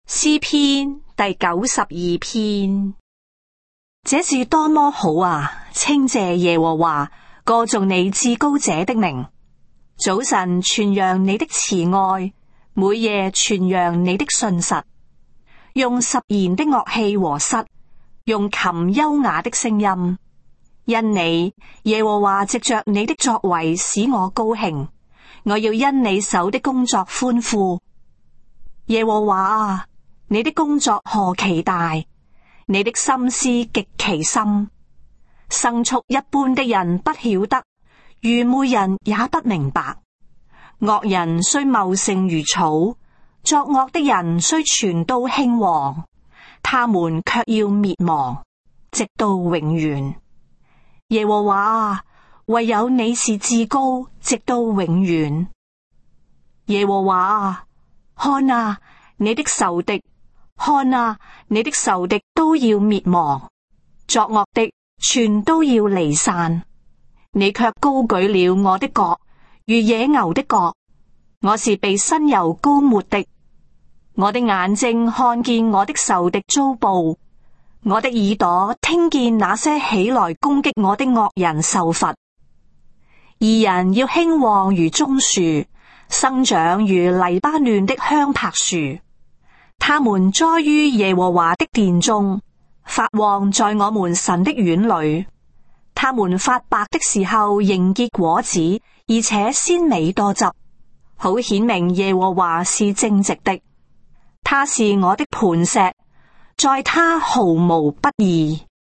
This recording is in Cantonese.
詩篇第92篇。這是多麼好啊！稱謝耶和華，歌頌你至高者的名。早晨傳揚你的慈愛，每夜傳揚你的信實。用十弦的樂器和瑟，用琴優雅的聲音。因你，耶和華藉着你的作為使我高興，我要因你手的工作歡呼。耶和華啊，你的工作何其大，你的心思極其深。牲畜一般的人不曉得，愚昧人也不明白。惡人雖茂盛如草，作惡的人雖全都興旺，他們卻要滅亡，直到永遠。耶和華啊，唯有你是至高，直到永遠。耶和華啊，看啊，你的仇敵，看啊，你的仇敵都要滅亡，作惡的全都要離散。你卻高舉了我的角，如野牛的角，我是被新油膏抹的。我的眼睛看見我的仇敵遭報，我的耳朵聽見那些起來攻擊我的惡人受罰。義人要興旺如棕樹，生長如黎巴嫩的香柏樹。他們栽於耶和華的殿中，發旺在我們神的院裏。他們發白的時候仍結果子，而且鮮美多汁，好顯明耶和華是正直的。他是我的磐石，在他毫無不義。